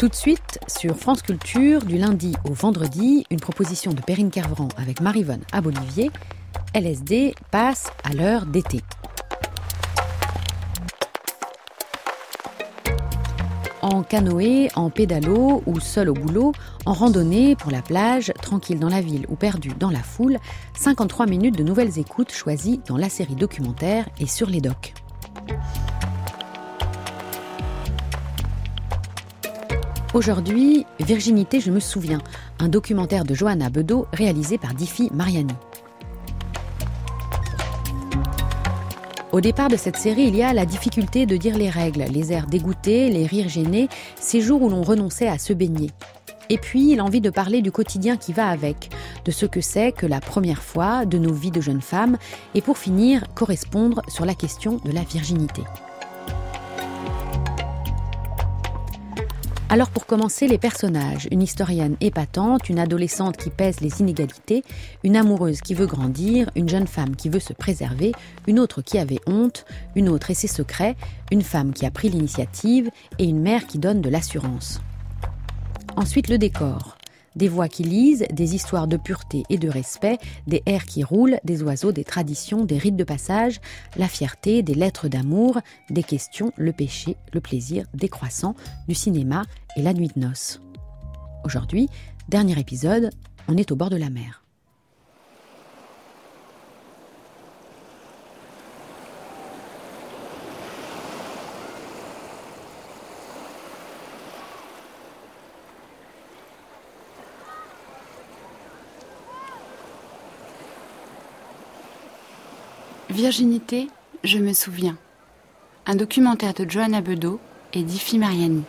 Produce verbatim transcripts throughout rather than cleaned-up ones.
Tout de suite, sur France Culture, du lundi au vendredi, une proposition de Perrine Kervran avec Maryvonne Abolivier. L S D passe à l'heure d'été. En canoë, en pédalo ou seul au boulot, en randonnée pour la plage, tranquille dans la ville ou perdu dans la foule, cinquante-trois minutes de nouvelles écoutes choisies dans la série documentaire et sur les docs. Aujourd'hui, Virginité, je me souviens, un documentaire de Johanna Bedeau réalisé par Diffie Mariani. Au départ de cette série, il y a la difficulté de dire les règles, les airs dégoûtés, les rires gênés, ces jours où l'on renonçait à se baigner. Et puis, l'envie de parler du quotidien qui va avec, de ce que c'est que la première fois, de nos vies de jeunes femmes, et pour finir, correspondre sur la question de la virginité. Alors pour commencer, les personnages, une historienne épatante, une adolescente qui pèse les inégalités, une amoureuse qui veut grandir, une jeune femme qui veut se préserver, une autre qui avait honte, une autre et ses secrets, une femme qui a pris l'initiative et une mère qui donne de l'assurance. Ensuite le décor, des voix qui lisent, des histoires de pureté et de respect, des airs qui roulent, des oiseaux, des traditions, des rites de passage, la fierté, des lettres d'amour, des questions, le péché, le plaisir, des croissants, du cinéma et la nuit de noces. Aujourd'hui, dernier épisode, on est au bord de la mer. Virginité, je me souviens. Un documentaire de Johanna Bedeau et Diffie Mariani.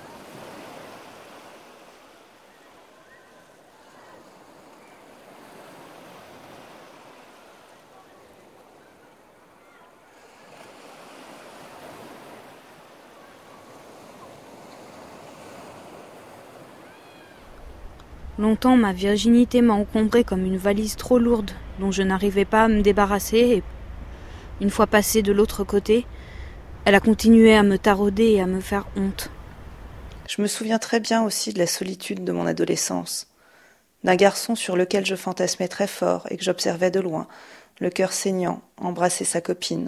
Longtemps, ma virginité m'a encombrée comme une valise trop lourde dont je n'arrivais pas à me débarrasser et une fois passée de l'autre côté, elle a continué à me tarauder et à me faire honte. Je me souviens très bien aussi de la solitude de mon adolescence, d'un garçon sur lequel je fantasmais très fort et que j'observais de loin, le cœur saignant, embrasser sa copine.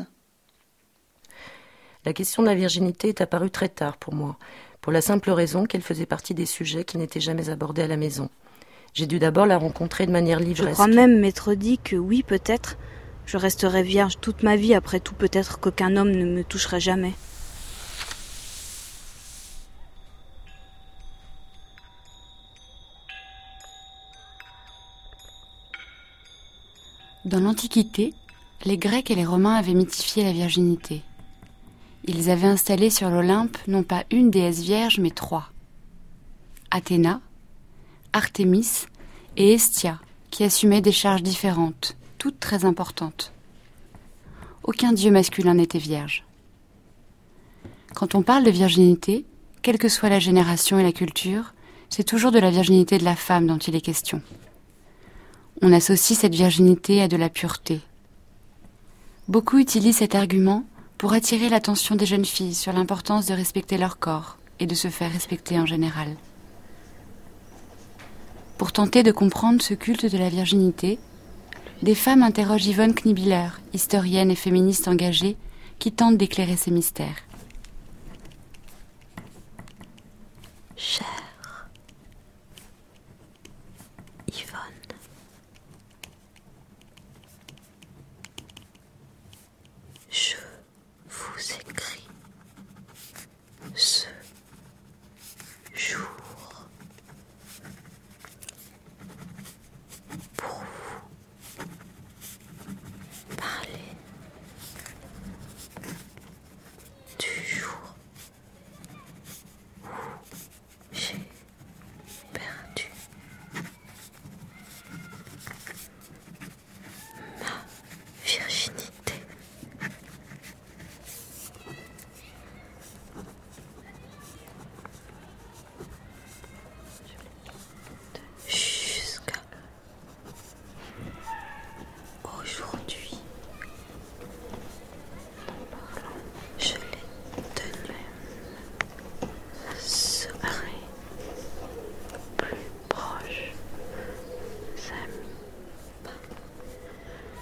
La question de la virginité est apparue très tard pour moi, pour la simple raison qu'elle faisait partie des sujets qui n'étaient jamais abordés à la maison. J'ai dû d'abord la rencontrer de manière livresque. Je crois même m'être dit que oui, peut-être, je resterai vierge toute ma vie, après tout peut-être qu'aucun homme ne me toucherait jamais. Dans l'Antiquité, les Grecs et les Romains avaient mythifié la virginité. Ils avaient installé sur l'Olympe non pas une déesse vierge, mais trois. Athéna, Artémis et Hestia, qui assumaient des charges différentes, toutes très importantes. Aucun dieu masculin n'était vierge. Quand on parle de virginité, quelle que soit la génération et la culture, c'est toujours de la virginité de la femme dont il est question. On associe cette virginité à de la pureté. Beaucoup utilisent cet argument pour attirer l'attention des jeunes filles sur l'importance de respecter leur corps et de se faire respecter en général. Pour tenter de comprendre ce culte de la virginité, des femmes interrogent Yvonne Knibiller, historienne et féministe engagée, qui tente d'éclairer ces mystères. Chère Yvonne, je vous écris ce jour pour vous parler du jour où j'ai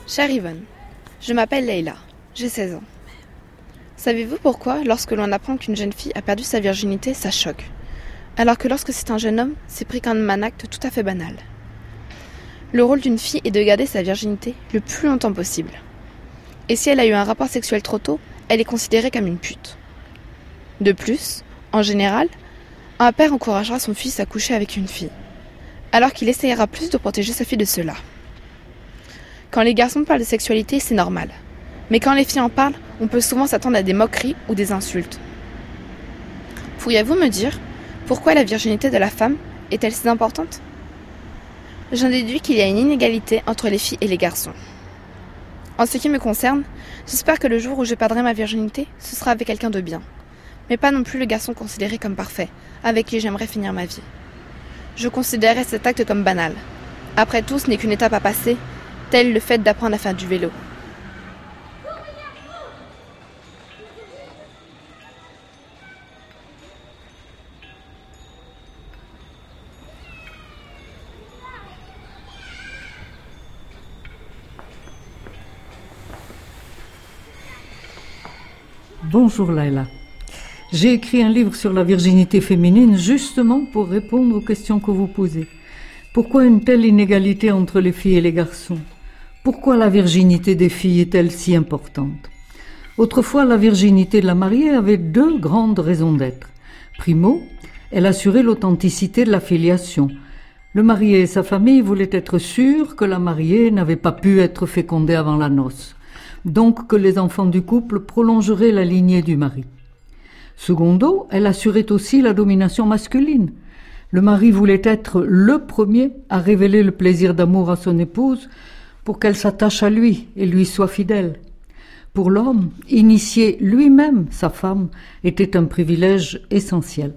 Chère Yvonne, je m'appelle Leïla, j'ai seize ans. Savez-vous pourquoi, lorsque l'on apprend qu'une jeune fille a perdu sa virginité, ça choque, alors que lorsque c'est un jeune homme, c'est pris comme un acte tout à fait banal? Le rôle d'une fille est de garder sa virginité le plus longtemps possible. Et si elle a eu un rapport sexuel trop tôt, elle est considérée comme une pute. De plus, en général, un père encouragera son fils à coucher avec une fille, alors qu'il essayera plus de protéger sa fille de cela. Quand les garçons parlent de sexualité, c'est normal. Mais quand les filles en parlent, on peut souvent s'attendre à des moqueries ou des insultes. Pourriez-vous me dire pourquoi la virginité de la femme est-elle si importante? J'en déduis qu'il y a une inégalité entre les filles et les garçons. En ce qui me concerne, j'espère que le jour où je perdrai ma virginité, ce sera avec quelqu'un de bien. Mais pas non plus le garçon considéré comme parfait, avec qui j'aimerais finir ma vie. Je considérerais cet acte comme banal. Après tout, ce n'est qu'une étape à passer, tel le fait d'apprendre à faire du vélo. Bonjour Laila. J'ai écrit un livre sur la virginité féminine justement pour répondre aux questions que vous posez. Pourquoi une telle inégalité entre les filles et les garçons? Pourquoi la virginité des filles est-elle si importante? Autrefois, la virginité de la mariée avait deux grandes raisons d'être. Primo, elle assurait l'authenticité de la filiation. Le marié et sa famille voulaient être sûrs que la mariée n'avait pas pu être fécondée avant la noce, donc que les enfants du couple prolongeraient la lignée du mari. Secondo, elle assurait aussi la domination masculine. Le mari voulait être le premier à révéler le plaisir d'amour à son épouse pour qu'elle s'attache à lui et lui soit fidèle. Pour l'homme, initier lui-même sa femme était un privilège essentiel.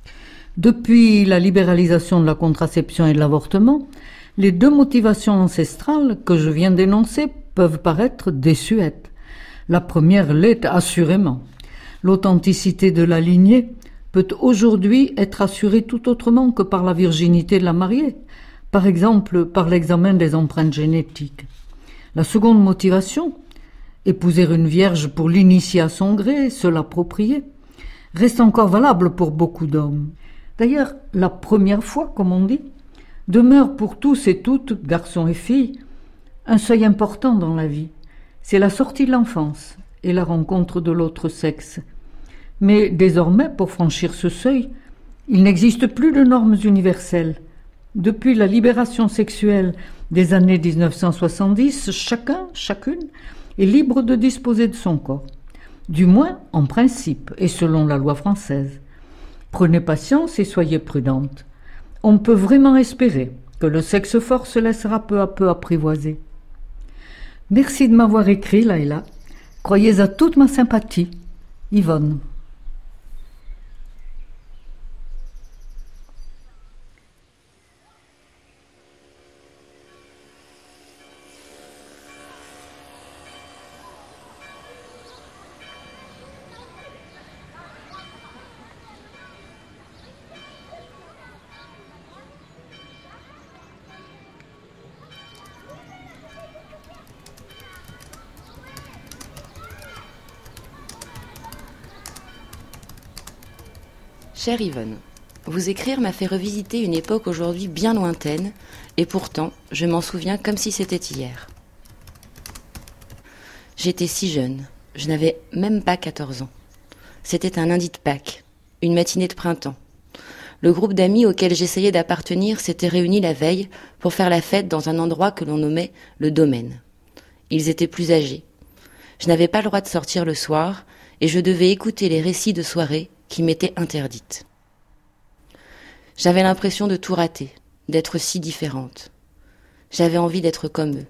Depuis la libéralisation de la contraception et de l'avortement, les deux motivations ancestrales que je viens d'énoncer peuvent paraître désuètes. La première l'est assurément. L'authenticité de la lignée peut aujourd'hui être assurée tout autrement que par la virginité de la mariée, par exemple par l'examen des empreintes génétiques. La seconde motivation, épouser une vierge pour l'initier à son gré, se l'approprier, reste encore valable pour beaucoup d'hommes. D'ailleurs, la première fois, comme on dit, demeure pour tous et toutes, garçons et filles, un seuil important dans la vie. C'est la sortie de l'enfance et la rencontre de l'autre sexe. Mais désormais, pour franchir ce seuil, il n'existe plus de normes universelles. Depuis la libération sexuelle des années dix-neuf cent soixante-dix, chacun, chacune, est libre de disposer de son corps. Du moins, en principe, et selon la loi française. Prenez patience et soyez prudente. On peut vraiment espérer que le sexe fort se laissera peu à peu apprivoiser. Merci de m'avoir écrit, Laila. Croyez à toute ma sympathie. Yvonne. Chère Yvonne, vous écrire m'a fait revisiter une époque aujourd'hui bien lointaine, et pourtant, je m'en souviens comme si c'était hier. J'étais si jeune, je n'avais même pas quatorze ans. C'était un lundi de Pâques, une matinée de printemps. Le groupe d'amis auquel j'essayais d'appartenir s'était réuni la veille pour faire la fête dans un endroit que l'on nommait le domaine. Ils étaient plus âgés. Je n'avais pas le droit de sortir le soir, et je devais écouter les récits de soirée qui m'étaient interdites. J'avais l'impression de tout rater, d'être si différente. J'avais envie d'être comme eux.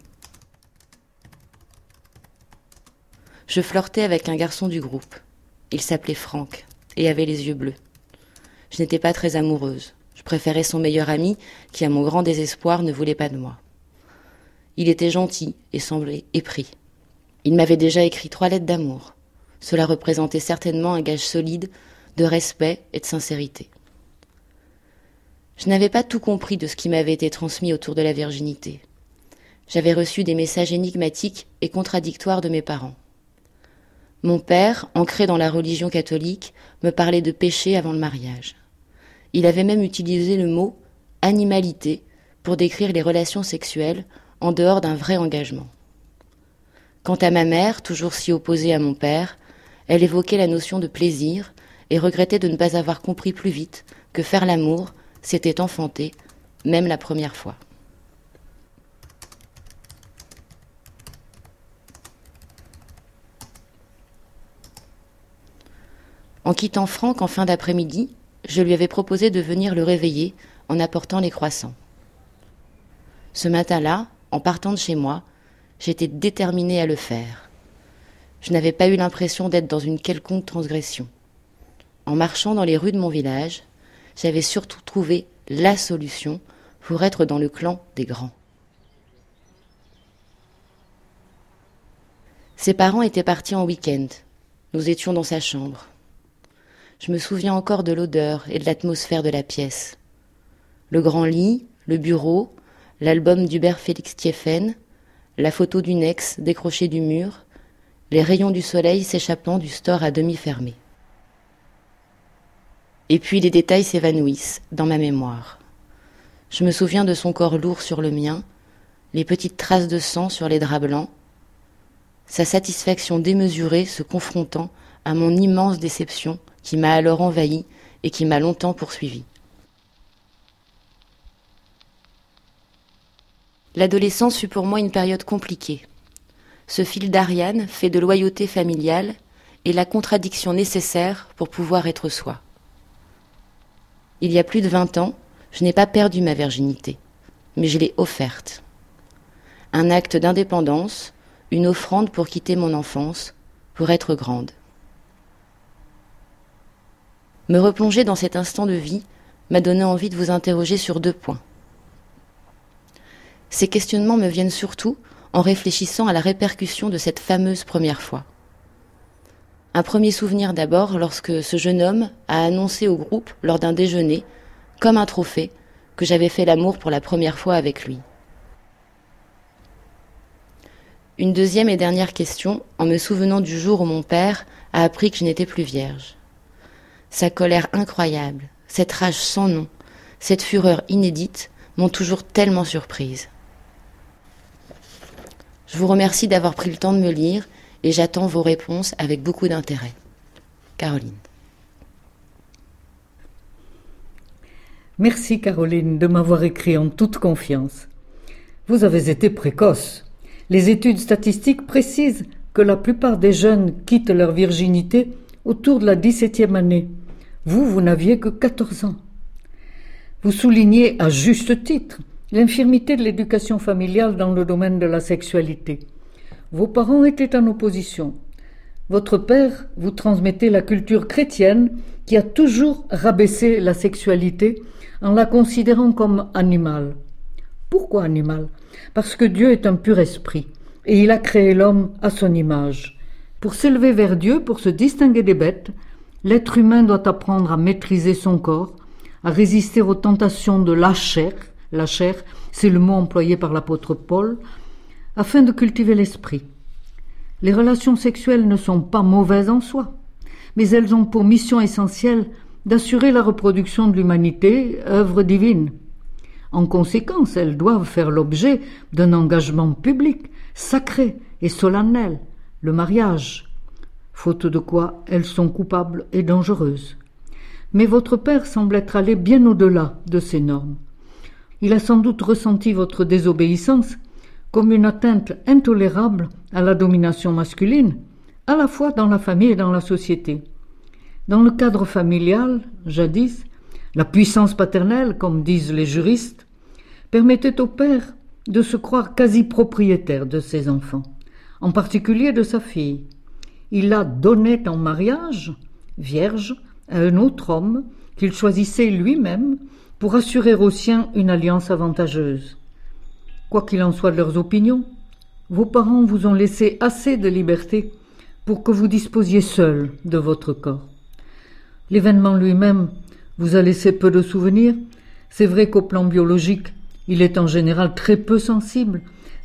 Je flirtais avec un garçon du groupe. Il s'appelait Franck et avait les yeux bleus. Je n'étais pas très amoureuse. Je préférais son meilleur ami qui, à mon grand désespoir, ne voulait pas de moi. Il était gentil et semblait épris. Il m'avait déjà écrit trois lettres d'amour. Cela représentait certainement un gage solide de respect et de sincérité. Je n'avais pas tout compris de ce qui m'avait été transmis autour de la virginité. J'avais reçu des messages énigmatiques et contradictoires de mes parents. Mon père, ancré dans la religion catholique, me parlait de péché avant le mariage. Il avait même utilisé le mot « animalité » pour décrire les relations sexuelles en dehors d'un vrai engagement. Quant à ma mère, toujours si opposée à mon père, elle évoquait la notion de plaisir et regrettait de ne pas avoir compris plus vite que faire l'amour, c'était enfanter, même la première fois. En quittant Franck en fin d'après-midi, je lui avais proposé de venir le réveiller en apportant les croissants. Ce matin-là, en partant de chez moi, j'étais déterminée à le faire. Je n'avais pas eu l'impression d'être dans une quelconque transgression. En marchant dans les rues de mon village, j'avais surtout trouvé la solution pour être dans le clan des grands. Ses parents étaient partis en week-end. Nous étions dans sa chambre. Je me souviens encore de l'odeur et de l'atmosphère de la pièce. Le grand lit, le bureau, l'album d'Hubert Félix Thieffen, la photo d'une ex décrochée du mur, les rayons du soleil s'échappant du store à demi fermé. Et puis les détails s'évanouissent dans ma mémoire. Je me souviens de son corps lourd sur le mien, les petites traces de sang sur les draps blancs, sa satisfaction démesurée se confrontant à mon immense déception qui m'a alors envahi et qui m'a longtemps poursuivi. L'adolescence fut pour moi une période compliquée. Ce fil d'Ariane, fait de loyauté familiale, est la contradiction nécessaire pour pouvoir être soi. Il y a plus de vingt ans, je n'ai pas perdu ma virginité, mais je l'ai offerte. Un acte d'indépendance, une offrande pour quitter mon enfance, pour être grande. Me replonger dans cet instant de vie m'a donné envie de vous interroger sur deux points. Ces questionnements me viennent surtout en réfléchissant à la répercussion de cette fameuse première fois. Un premier souvenir d'abord lorsque ce jeune homme a annoncé au groupe lors d'un déjeuner, comme un trophée, que j'avais fait l'amour pour la première fois avec lui. Une deuxième et dernière question en me souvenant du jour où mon père a appris que je n'étais plus vierge. Sa colère incroyable, cette rage sans nom, cette fureur inédite m'ont toujours tellement surprise. Je vous remercie d'avoir pris le temps de me lire et j'attends vos réponses avec beaucoup d'intérêt. Caroline. Merci Caroline de m'avoir écrit en toute confiance. Vous avez été précoce. Les études statistiques précisent que la plupart des jeunes quittent leur virginité autour de la dix-septième année. Vous, vous n'aviez que quatorze ans. Vous soulignez à juste titre l'infirmité de l'éducation familiale dans le domaine de la sexualité. Vos parents étaient en opposition. Votre père vous transmettait la culture chrétienne qui a toujours rabaissé la sexualité en la considérant comme animale. Pourquoi animale ? Parce que Dieu est un pur esprit et il a créé l'homme à son image. Pour s'élever vers Dieu, pour se distinguer des bêtes, l'être humain doit apprendre à maîtriser son corps, à résister aux tentations de la chair, la chair, c'est le mot employé par l'apôtre Paul, afin de cultiver l'esprit. Les relations sexuelles ne sont pas mauvaises en soi, mais elles ont pour mission essentielle d'assurer la reproduction de l'humanité, œuvre divine. En conséquence, elles doivent faire l'objet d'un engagement public, sacré et solennel, le mariage, faute de quoi elles sont coupables et dangereuses. Mais votre père semble être allé bien au-delà de ces normes. Il a sans doute ressenti votre désobéissance comme une atteinte intolérable à la domination masculine, à la fois dans la famille et dans la société. Dans le cadre familial, jadis, la puissance paternelle, comme disent les juristes, permettait au père de se croire quasi propriétaire de ses enfants, en particulier de sa fille. Il la donnait en mariage, vierge, à un autre homme qu'il choisissait lui-même pour assurer aux siens une alliance avantageuse. Quoi qu'il en soit de leurs opinions, vos parents vous ont laissé assez de liberté pour que vous disposiez seul de votre corps. L'événement lui-même vous a laissé peu de souvenirs. C'est vrai qu'au plan biologique, il est en général très peu sensible.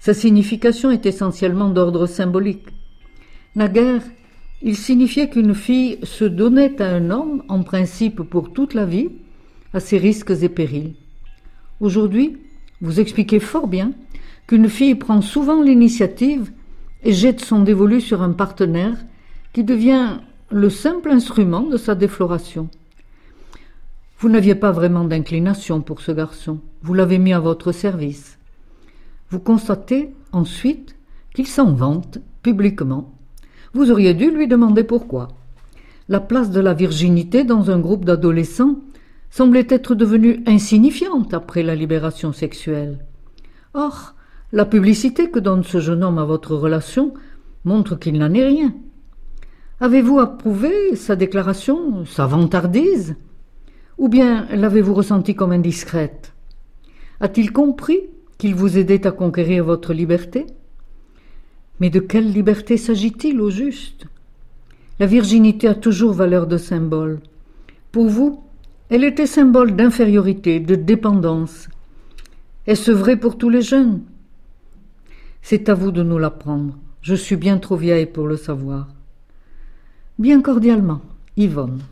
Sa signification est essentiellement d'ordre symbolique. Naguère, il signifiait qu'une fille se donnait à un homme, en principe pour toute la vie, à ses risques et périls. Aujourd'hui, vous expliquez fort bien qu'une fille prend souvent l'initiative et jette son dévolu sur un partenaire qui devient le simple instrument de sa défloration. Vous n'aviez pas vraiment d'inclination pour ce garçon, vous l'avez mis à votre service. Vous constatez ensuite qu'il s'en vante publiquement. Vous auriez dû lui demander pourquoi. La place de la virginité dans un groupe d'adolescents semblait être devenue insignifiante après la libération sexuelle. Or, la publicité que donne ce jeune homme à votre relation montre qu'il n'en est rien. Avez-vous approuvé sa déclaration, sa vantardise ? Ou bien l'avez-vous ressentie comme indiscrète ? A-t-il compris qu'il vous aidait à conquérir votre liberté ? Mais de quelle liberté s'agit-il au juste ? La virginité a toujours valeur de symbole. Pour vous, elle était symbole d'infériorité, de dépendance. Est-ce vrai pour tous les jeunes ? C'est à vous de nous l'apprendre. Je suis bien trop vieille pour le savoir. Bien cordialement, Yvonne.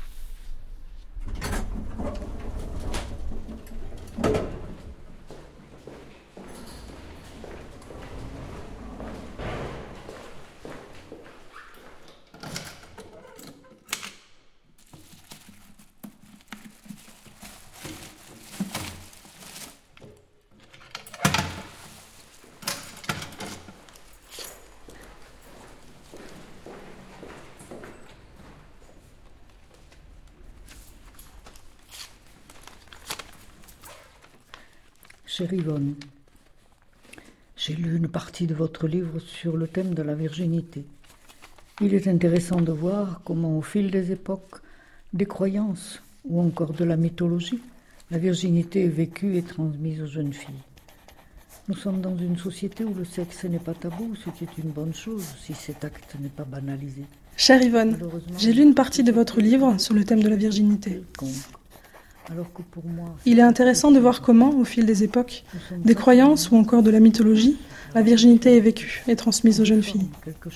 Chère Yvonne, j'ai lu une partie de votre livre sur le thème de la virginité. Il est intéressant de voir comment, au fil des époques, des croyances ou encore de la mythologie, la virginité est vécue et transmise aux jeunes filles. Nous sommes dans une société où le sexe n'est pas tabou, ce qui est une bonne chose si cet acte n'est pas banalisé. Chère Yvonne, j'ai lu une partie de votre livre sur le thème de la virginité. Alors que pour moi, il est intéressant de voir comment, au fil des époques, des croyances ou encore de la mythologie, la virginité est vécue et transmise aux jeunes filles.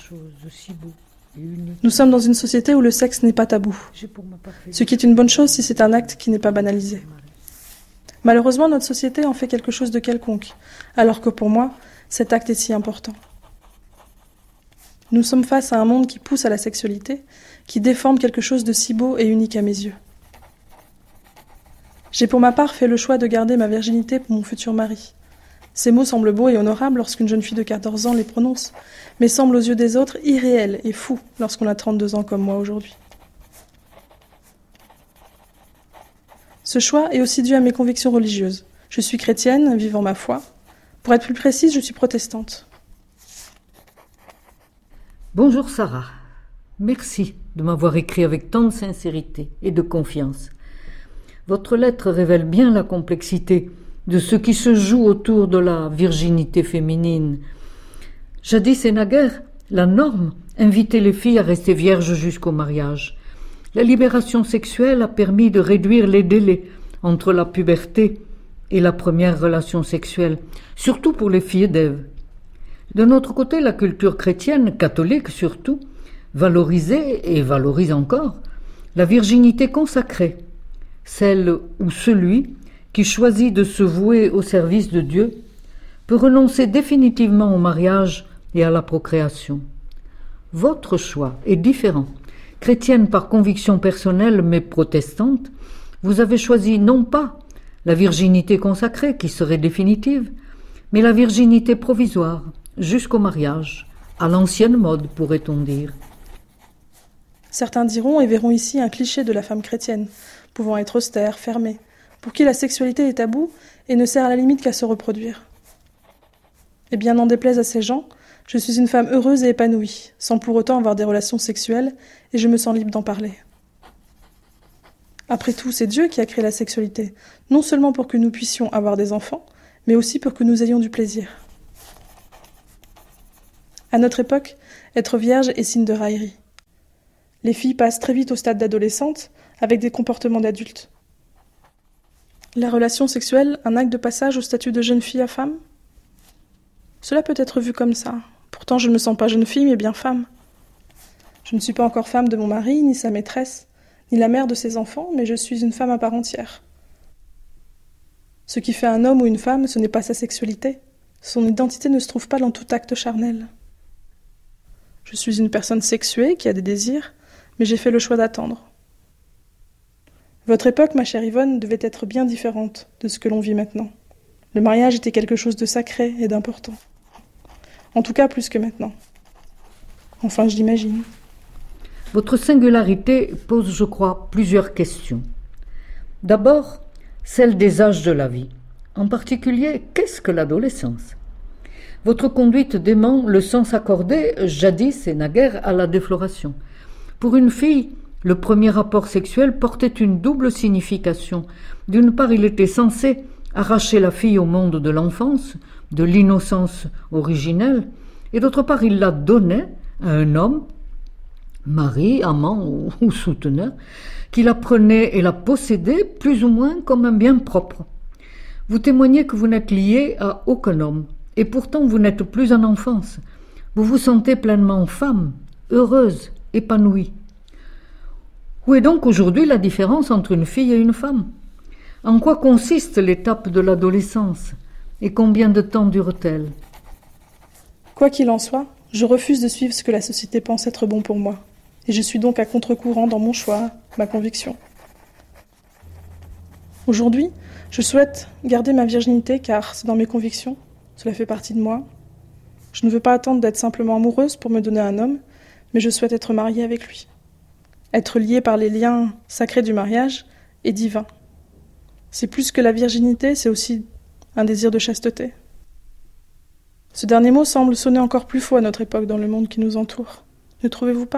Nous sommes dans une société où le sexe n'est pas tabou, ce qui est une bonne chose si c'est un acte qui n'est pas banalisé. Malheureusement, notre société en fait quelque chose de quelconque, alors que pour moi, cet acte est si important. Nous sommes face à un monde qui pousse à la sexualité, qui déforme quelque chose de si beau et unique à mes yeux. J'ai pour ma part fait le choix de garder ma virginité pour mon futur mari. Ces mots semblent beaux et honorables lorsqu'une jeune fille de quatorze ans les prononce, mais semblent aux yeux des autres irréels et fous lorsqu'on a trente-deux ans comme moi aujourd'hui. Ce choix est aussi dû à mes convictions religieuses. Je suis chrétienne, vivant ma foi. Pour être plus précise, je suis protestante. Bonjour Sarah. Merci de m'avoir écrit avec tant de sincérité et de confiance. Votre lettre révèle bien la complexité de ce qui se joue autour de la virginité féminine. Jadis et naguère, la norme invitait les filles à rester vierges jusqu'au mariage. La libération sexuelle a permis de réduire les délais entre la puberté et la première relation sexuelle, surtout pour les filles d'Ève. De notre côté, la culture chrétienne, catholique surtout, valorisait et valorise encore la virginité consacrée, celle où celui qui choisit de se vouer au service de Dieu peut renoncer définitivement au mariage et à la procréation. Votre choix est différent. Chrétienne par conviction personnelle mais protestante, vous avez choisi non pas la virginité consacrée qui serait définitive, mais la virginité provisoire jusqu'au mariage, à l'ancienne mode pourrait-on dire. Certains diront et verront ici un cliché de la femme chrétienne, pouvant être austère, fermée, pour qui la sexualité est taboue et ne sert à la limite qu'à se reproduire. Eh bien, n'en déplaise à ces gens, je suis une femme heureuse et épanouie, sans pour autant avoir des relations sexuelles, et je me sens libre d'en parler. Après tout, c'est Dieu qui a créé la sexualité, non seulement pour que nous puissions avoir des enfants, mais aussi pour que nous ayons du plaisir. À notre époque, être vierge est signe de raillerie. Les filles passent très vite au stade d'adolescente, avec des comportements d'adultes. La relation sexuelle, un acte de passage au statut de jeune fille à femme ? Cela peut être vu comme ça. Pourtant, je ne me sens pas jeune fille, mais bien femme. Je ne suis pas encore femme de mon mari, ni sa maîtresse, ni la mère de ses enfants, mais je suis une femme à part entière. Ce qui fait un homme ou une femme, ce n'est pas sa sexualité. Son identité ne se trouve pas dans tout acte charnel. Je suis une personne sexuée qui a des désirs, mais j'ai fait le choix d'attendre. Votre époque, ma chère Yvonne, devait être bien différente de ce que l'on vit maintenant. Le mariage était quelque chose de sacré et d'important. En tout cas, plus que maintenant. Enfin, je l'imagine. Votre singularité pose, je crois, plusieurs questions. D'abord, celle des âges de la vie. En particulier, qu'est-ce que l'adolescence ? Votre conduite dément le sens accordé, jadis et naguère, à la défloration. Pour une fille, le premier rapport sexuel portait une double signification. D'une part, il était censé arracher la fille au monde de l'enfance, de l'innocence originelle, et d'autre part, il la donnait à un homme, mari, amant ou, ou souteneur, qui la prenait et la possédait plus ou moins comme un bien propre. Vous témoignez que vous n'êtes lié à aucun homme, et pourtant vous n'êtes plus en enfance. Vous vous sentez pleinement femme, heureuse, épanouie. Où est donc aujourd'hui la différence entre une fille et une femme ? En quoi consiste l'étape de l'adolescence et combien de temps dure-t-elle ? Quoi qu'il en soit, je refuse de suivre ce que la société pense être bon pour moi, et je suis donc à contre-courant dans mon choix, ma conviction. Aujourd'hui, je souhaite garder ma virginité car c'est dans mes convictions, cela fait partie de moi. Je ne veux pas attendre d'être simplement amoureuse pour me donner un homme, mais je souhaite être mariée avec lui. Être liée par les liens sacrés du mariage est divin. C'est plus que la virginité, c'est aussi un désir de chasteté. Ce dernier mot semble sonner encore plus faux à notre époque dans le monde qui nous entoure. Ne trouvez-vous pas ?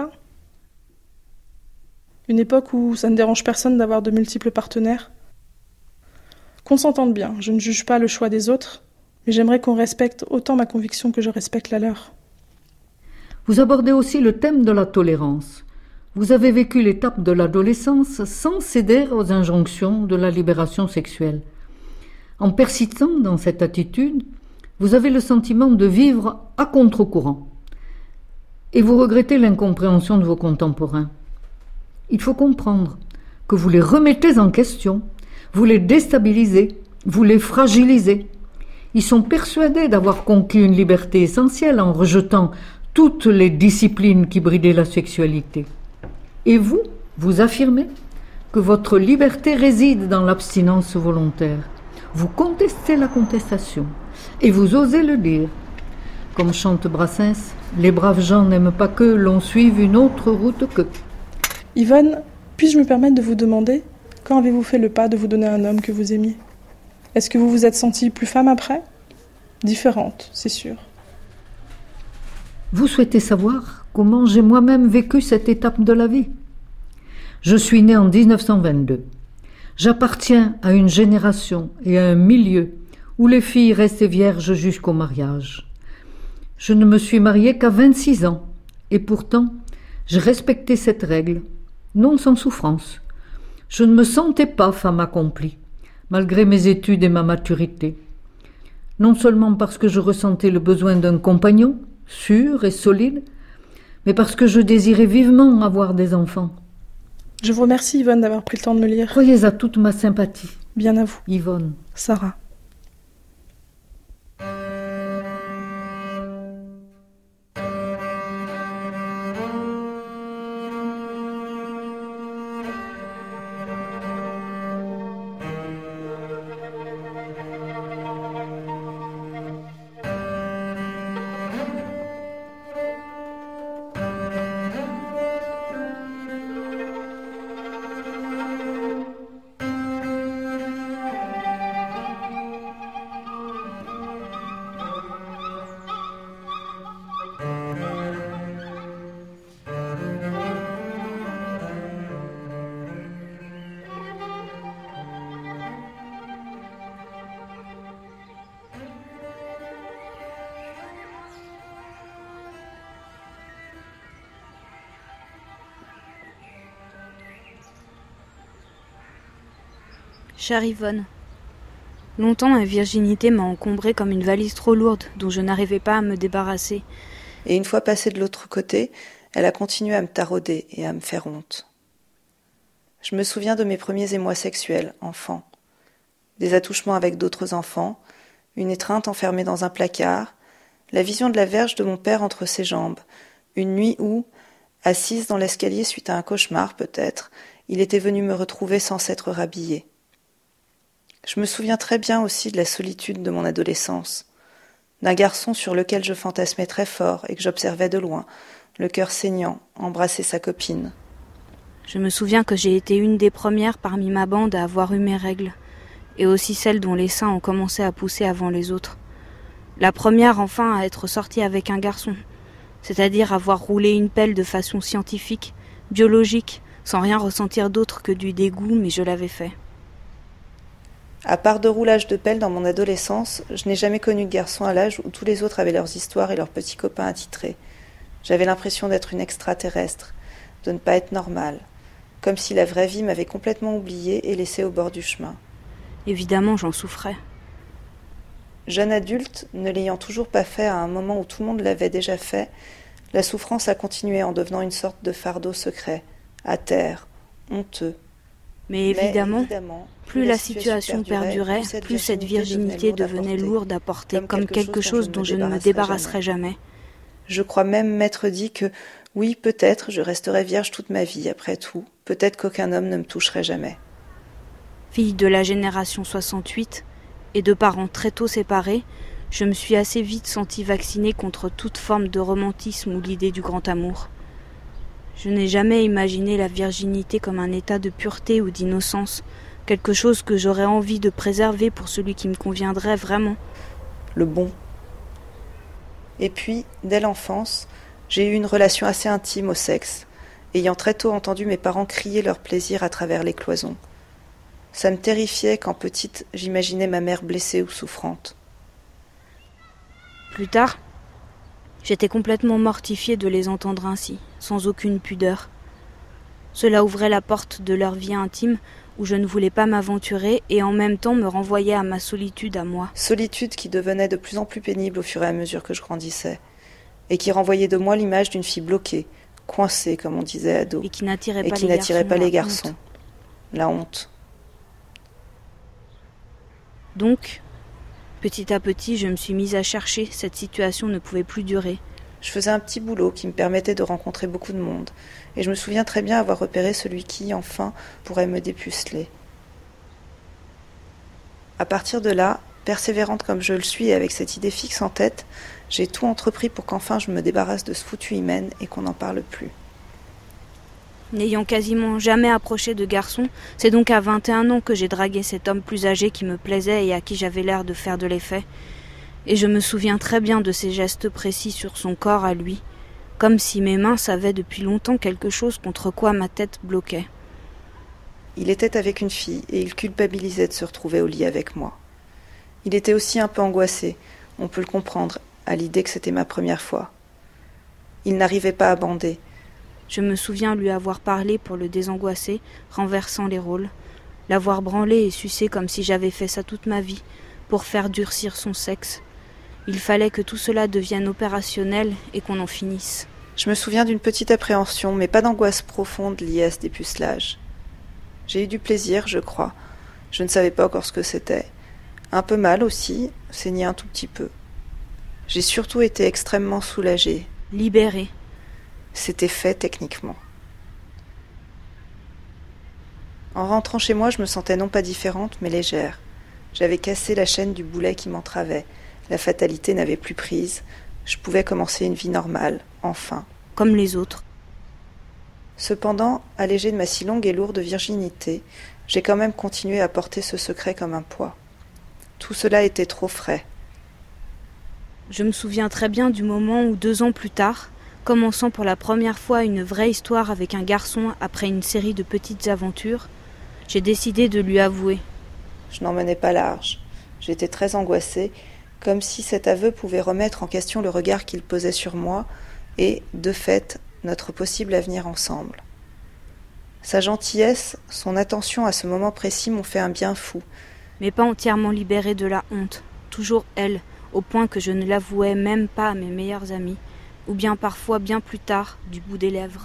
Une époque où ça ne dérange personne d'avoir de multiples partenaires. Qu'on s'entende bien, je ne juge pas le choix des autres, mais j'aimerais qu'on respecte autant ma conviction que je respecte la leur. Vous abordez aussi le thème de la tolérance. Vous avez vécu l'étape de l'adolescence sans céder aux injonctions de la libération sexuelle. En persistant dans cette attitude, vous avez le sentiment de vivre à contre-courant. Et vous regrettez l'incompréhension de vos contemporains. Il faut comprendre que vous les remettez en question, vous les déstabilisez, vous les fragilisez. Ils sont persuadés d'avoir conquis une liberté essentielle en rejetant toutes les disciplines qui bridaient la sexualité. Et vous, vous affirmez que votre liberté réside dans l'abstinence volontaire. Vous contestez la contestation et vous osez le dire. Comme chante Brassens, les braves gens n'aiment pas que l'on suive une autre route que... Yvonne, puis-je me permettre de vous demander, quand avez-vous fait le pas de vous donner un homme que vous aimiez ? Est-ce que vous vous êtes sentie plus femme après ? Différente, c'est sûr. Vous souhaitez savoir comment j'ai moi-même vécu cette étape de la vie ? Je suis née en dix-neuf cent vingt-deux. J'appartiens à une génération et à un milieu où les filles restaient vierges jusqu'au mariage. Je ne me suis mariée qu'à vingt-six ans, et pourtant, j'ai respecté cette règle, non sans souffrance. Je ne me sentais pas femme accomplie, malgré mes études et ma maturité. Non seulement parce que je ressentais le besoin d'un compagnon, sûr et solide, mais parce que je désirais vivement avoir des enfants. Je vous remercie, Yvonne, d'avoir pris le temps de me lire. Croyez à toute ma sympathie. Bien à vous. Yvonne. Sarah. Chère Yvonne, Longtemps, ma virginité m'a encombrée comme une valise trop lourde dont je n'arrivais pas à me débarrasser. Et une fois passée de l'autre côté, elle a continué à me tarauder et à me faire honte. Je me souviens de mes premiers émois sexuels, enfant. Des attouchements avec d'autres enfants, une étreinte enfermée dans un placard, la vision de la verge de mon père entre ses jambes, une nuit où, assise dans l'escalier suite à un cauchemar peut-être, il était venu me retrouver sans s'être rhabillé. Je me souviens très bien aussi de la solitude de mon adolescence, d'un garçon sur lequel je fantasmais très fort et que j'observais de loin, le cœur saignant, embrasser sa copine. Je me souviens que j'ai été une des premières parmi ma bande à avoir eu mes règles, et aussi celle dont les seins ont commencé à pousser avant les autres. La première enfin à être sortie avec un garçon, c'est-à-dire avoir roulé une pelle de façon scientifique, biologique, sans rien ressentir d'autre que du dégoût, mais je l'avais fait. À part de roulage de pelle dans mon adolescence, je n'ai jamais connu de garçon à l'âge où tous les autres avaient leurs histoires et leurs petits copains attitrés. J'avais l'impression d'être une extraterrestre, de ne pas être normale, comme si la vraie vie m'avait complètement oubliée et laissée au bord du chemin. Évidemment, j'en souffrais. Jeune adulte, ne l'ayant toujours pas fait à un moment où tout le monde l'avait déjà fait, la souffrance a continué en devenant une sorte de fardeau secret, à terre, honteux. Mais évidemment, Mais évidemment plus, plus la situation, situation perdurait, plus, plus cette virginité devenait lourde à porter, comme, comme quelque chose dont je ne me débarrasserais jamais. jamais. Je crois même m'être dit que, oui, peut-être je resterai vierge toute ma vie, après tout. Peut-être qu'aucun homme ne me toucherait jamais. Fille de la génération soixante-huit et de parents très tôt séparés, je me suis assez vite sentie vaccinée contre toute forme de romantisme ou l'idée du grand amour. Je n'ai jamais imaginé la virginité comme un état de pureté ou d'innocence, quelque chose que j'aurais envie de préserver pour celui qui me conviendrait vraiment. Le bon. Et puis, dès l'enfance, j'ai eu une relation assez intime au sexe, ayant très tôt entendu mes parents crier leur plaisir à travers les cloisons. Ça me terrifiait quand petite, j'imaginais ma mère blessée ou souffrante. Plus tard, j'étais complètement mortifiée de les entendre ainsi, sans aucune pudeur. Cela ouvrait la porte de leur vie intime où je ne voulais pas m'aventurer et en même temps me renvoyait à ma solitude à moi. Solitude qui devenait de plus en plus pénible au fur et à mesure que je grandissais, et qui renvoyait de moi l'image d'une fille bloquée, coincée comme on disait ado, et qui n'attirait et pas, qui les, n'attirait garçons, pas les la garçons. Honte. La honte. Donc, petit à petit, je me suis mise à chercher, cette situation ne pouvait plus durer. Je faisais un petit boulot qui me permettait de rencontrer beaucoup de monde, et je me souviens très bien avoir repéré celui qui, enfin, pourrait me dépuceler. À partir de là, persévérante comme je le suis et avec cette idée fixe en tête, j'ai tout entrepris pour qu'enfin je me débarrasse de ce foutu hymen et qu'on n'en parle plus. N'ayant quasiment jamais approché de garçon, c'est donc à vingt et un ans que j'ai dragué cet homme plus âgé qui me plaisait et à qui j'avais l'air de faire de l'effet. Et je me souviens très bien de ses gestes précis sur son corps à lui, comme si mes mains savaient depuis longtemps quelque chose contre quoi ma tête bloquait. Il était avec une fille et il culpabilisait de se retrouver au lit avec moi. Il était aussi un peu angoissé, on peut le comprendre, à l'idée que c'était ma première fois. Il n'arrivait pas à bander. Je me souviens lui avoir parlé pour le désangoisser, renversant les rôles, l'avoir branlé et sucé comme si j'avais fait ça toute ma vie, pour faire durcir son sexe. Il fallait que tout cela devienne opérationnel et qu'on en finisse. Je me souviens d'une petite appréhension, mais pas d'angoisse profonde liée à ce dépucelage. J'ai eu du plaisir, je crois. Je ne savais pas encore ce que c'était. Un peu mal aussi, saigné un tout petit peu. J'ai surtout été extrêmement soulagée. Libérée. C'était fait techniquement. En rentrant chez moi, je me sentais non pas différente, mais légère. J'avais cassé la chaîne du boulet qui m'entravait. La fatalité n'avait plus prise. Je pouvais commencer une vie normale, enfin. Comme les autres. Cependant, allégée de ma si longue et lourde virginité, j'ai quand même continué à porter ce secret comme un poids. Tout cela était trop frais. Je me souviens très bien du moment où, deux ans plus tard, commençant pour la première fois une vraie histoire avec un garçon après une série de petites aventures, j'ai décidé de lui avouer. Je n'en menais pas large. J'étais très angoissée, comme si cet aveu pouvait remettre en question le regard qu'il posait sur moi et, de fait, notre possible avenir ensemble. Sa gentillesse, son attention à ce moment précis m'ont fait un bien fou. mais pas entièrement libérée de la honte. Toujours elle, au point que je ne l'avouais même pas à mes meilleurs amis, ou bien parfois bien plus tard, du bout des lèvres.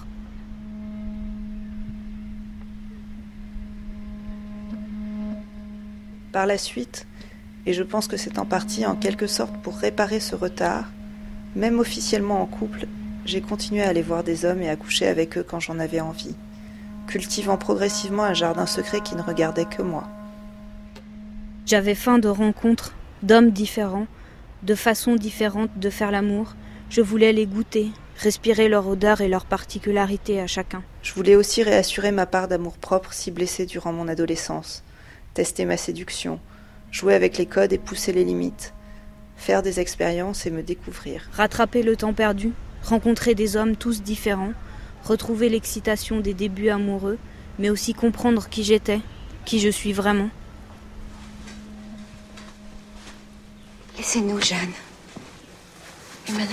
Par la suite, et je pense que c'est en partie en quelque sorte pour réparer ce retard, même officiellement en couple, j'ai continué à aller voir des hommes et à coucher avec eux quand j'en avais envie, cultivant progressivement un jardin secret qui ne regardait que moi. J'avais faim de rencontres, d'hommes différents, de façons différentes de faire l'amour. Je voulais les goûter, respirer leur odeur et leur particularité à chacun. Je voulais aussi réassurer ma part d'amour-propre si blessée durant mon adolescence, tester ma séduction, jouer avec les codes et pousser les limites, faire des expériences et me découvrir. Rattraper le temps perdu, rencontrer des hommes tous différents, retrouver l'excitation des débuts amoureux, mais aussi comprendre qui j'étais, qui je suis vraiment. Laissez-nous, Jeanne. Et madame.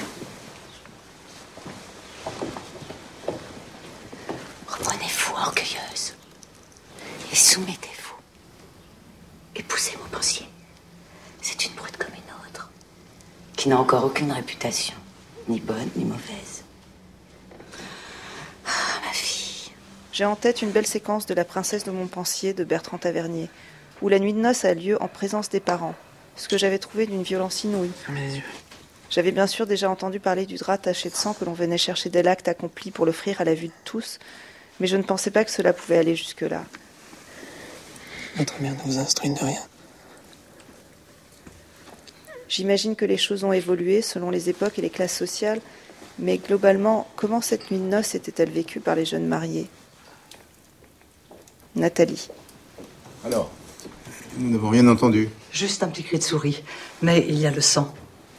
Reprenez-vous, orgueilleuse. Et soumettez-vous. Épousez mon pensier. C'est une brute comme une autre, qui n'a encore aucune réputation, ni bonne ni mauvaise. Ah, ma fille. J'ai en tête une belle séquence de La princesse de Montpensier de Bertrand Tavernier, où la nuit de noces a lieu en présence des parents, ce que j'avais trouvé d'une violence inouïe. Fermez les yeux. J'avais bien sûr déjà entendu parler du drap taché de sang que l'on venait chercher dès l'acte accompli pour l'offrir à la vue de tous, mais je ne pensais pas que cela pouvait aller jusque-là. Votre mère ne vous instruit de rien. J'imagine que les choses ont évolué selon les époques et les classes sociales, mais globalement, comment cette nuit de noces était-elle vécue par les jeunes mariés ? Nathalie. Alors, nous n'avons rien entendu. Juste un petit cri de souris, mais il y a le sang.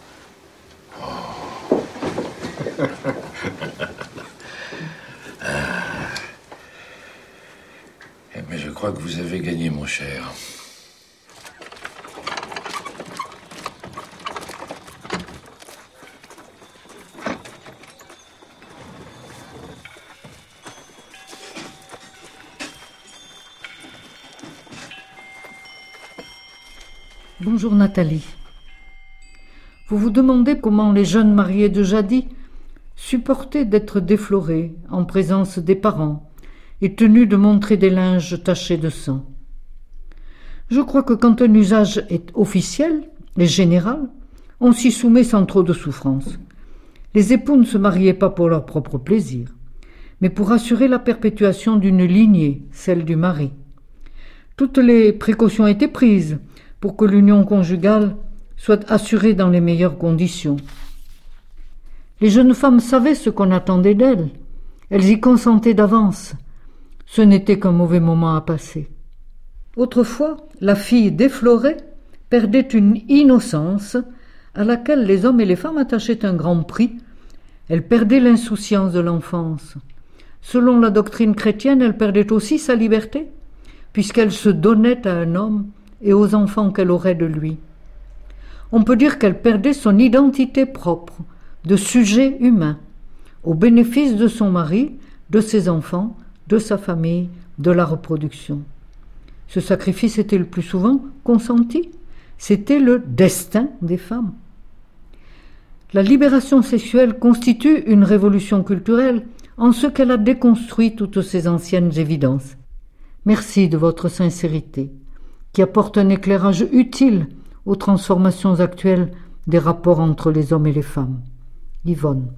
Eh bien, je crois que vous avez gagné, mon cher. Bonjour Nathalie. Vous vous demandez comment les jeunes mariés de jadis supportaient d'être déflorés en présence des parents et tenus de montrer des linges tachés de sang. Je crois que quand un usage est officiel et général, on s'y soumet sans trop de souffrance. Les époux ne se mariaient pas pour leur propre plaisir, mais pour assurer la perpétuation d'une lignée, celle du mari. Toutes les précautions étaient prises pour que l'union conjugale soit assurée dans les meilleures conditions. Les jeunes femmes savaient ce qu'on attendait d'elles. Elles y consentaient d'avance. Ce n'était qu'un mauvais moment à passer. Autrefois, la fille déflorée perdait une innocence à laquelle les hommes et les femmes attachaient un grand prix. Elle perdait l'insouciance de l'enfance. Selon la doctrine chrétienne, elle perdait aussi sa liberté, puisqu'elle se donnait à un homme et aux enfants qu'elle aurait de lui. On peut dire qu'elle perdait son identité propre, de sujet humain, au bénéfice de son mari, de ses enfants, de sa famille, de la reproduction. Ce sacrifice était le plus souvent consenti. C'était le destin des femmes. La libération sexuelle constitue une révolution culturelle en ce qu'elle a déconstruit toutes ces anciennes évidences. Merci de votre sincérité, qui apporte un éclairage utile aux transformations actuelles des rapports entre les hommes et les femmes. Yvonne.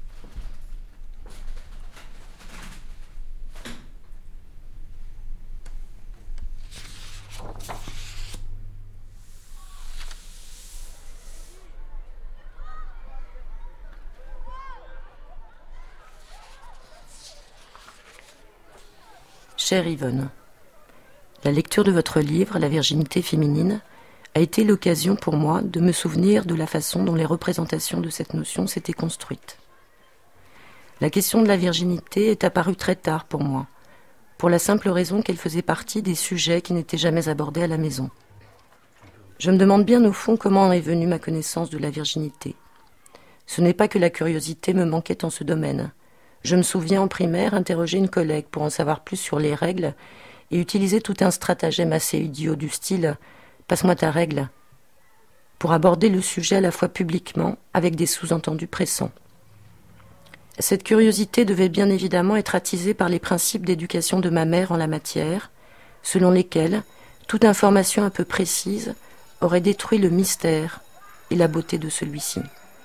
Chère Yvonne, la lecture de votre livre, La virginité féminine, a été l'occasion pour moi de me souvenir de la façon dont les représentations de cette notion s'étaient construites. La question de la virginité est apparue très tard pour moi, pour la simple raison qu'elle faisait partie des sujets qui n'étaient jamais abordés à la maison. Je me demande bien au fond comment est venue ma connaissance de la virginité. Ce n'est pas que la curiosité me manquait en ce domaine. Je me souviens en primaire interroger une collègue pour en savoir plus sur les règles et utilisé tout un stratagème assez idiot du style « passe-moi ta règle » pour aborder le sujet à la fois publiquement avec des sous-entendus pressants. Cette curiosité devait bien évidemment être attisée par les principes d'éducation de ma mère en la matière, selon lesquels toute information un peu précise aurait détruit le mystère et la beauté de celui-ci.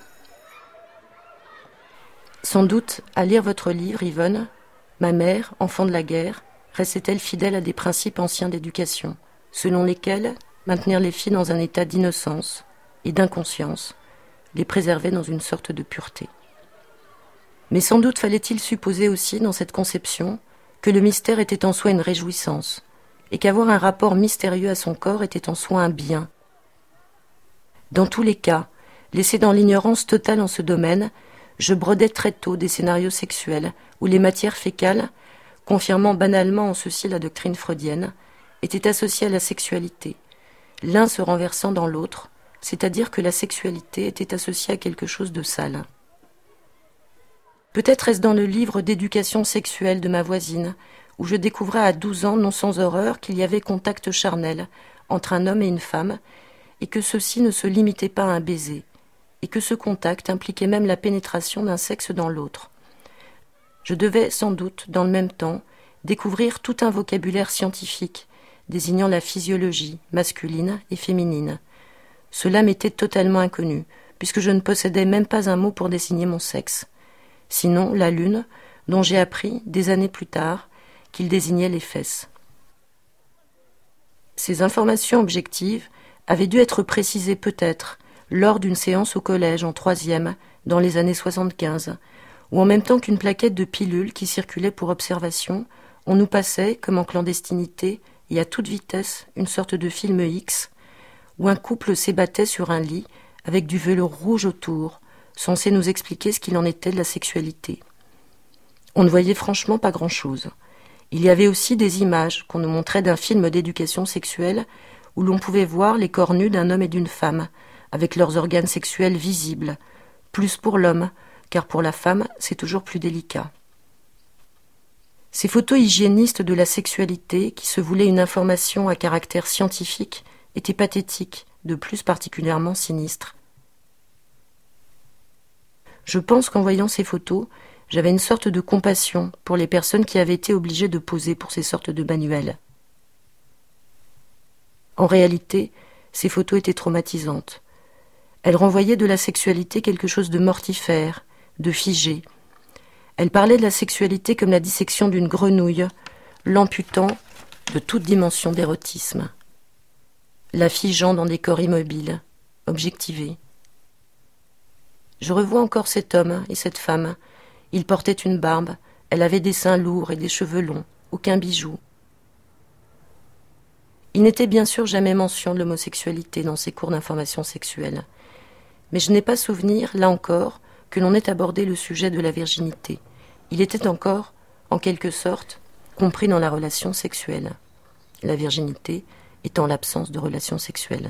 Sans doute, à lire votre livre, Yvonne, ma mère, enfant de la guerre, restait-elle fidèle à des principes anciens d'éducation, selon lesquels maintenir les filles dans un état d'innocence et d'inconscience, les préserver dans une sorte de pureté. Mais sans doute fallait-il supposer aussi, dans cette conception, que le mystère était en soi une réjouissance, et qu'avoir un rapport mystérieux à son corps était en soi un bien. Dans tous les cas, laissé dans l'ignorance totale en ce domaine, je brodais très tôt des scénarios sexuels où les matières fécales, confirmant banalement en ceci la doctrine freudienne, étaient associées à la sexualité, l'un se renversant dans l'autre, c'est-à-dire que la sexualité était associée à quelque chose de sale. Peut-être est-ce dans le livre d'éducation sexuelle de ma voisine, où je découvrais à douze ans, non sans horreur, qu'il y avait contact charnel entre un homme et une femme, et que ceci ne se limitait pas à un baiser, et que ce contact impliquait même la pénétration d'un sexe dans l'autre. Je devais, sans doute, dans le même temps, découvrir tout un vocabulaire scientifique, désignant la physiologie masculine et féminine. Cela m'était totalement inconnu, puisque je ne possédais même pas un mot pour désigner mon sexe. Sinon, la lune, dont j'ai appris, des années plus tard, qu'il désignait les fesses. Ces informations objectives avaient dû être précisées peut-être lors d'une séance au collège en troisième, dans les années soixante-quinze, où en même temps qu'une plaquette de pilules qui circulait pour observation, on nous passait, comme en clandestinité et à toute vitesse, une sorte de film X, où un couple s'ébattait sur un lit avec du velours rouge autour, censé nous expliquer ce qu'il en était de la sexualité. On ne voyait franchement pas grand-chose. Il y avait aussi des images qu'on nous montrait d'un film d'éducation sexuelle où l'on pouvait voir les corps nus d'un homme et d'une femme, avec leurs organes sexuels visibles, plus pour l'homme, car pour la femme, c'est toujours plus délicat. Ces photos hygiénistes de la sexualité, qui se voulaient une information à caractère scientifique, étaient pathétiques, de plus particulièrement sinistres. Je pense qu'en voyant ces photos, j'avais une sorte de compassion pour les personnes qui avaient été obligées de poser pour ces sortes de manuels. En réalité, ces photos étaient traumatisantes. Elles renvoyaient de la sexualité quelque chose de mortifère, de figé. Elles parlaient de la sexualité comme la dissection d'une grenouille, l'amputant de toute dimension d'érotisme, la figeant dans des corps immobiles, objectivés. Je revois encore cet homme et cette femme. Ils portaient une barbe, elle avait des seins lourds et des cheveux longs, aucun bijou. Il n'était bien sûr jamais mention de l'homosexualité dans ces cours d'information sexuelle. Mais je n'ai pas souvenir, là encore, que l'on ait abordé le sujet de la virginité. Il était encore, en quelque sorte, compris dans la relation sexuelle. La virginité étant l'absence de relation sexuelle.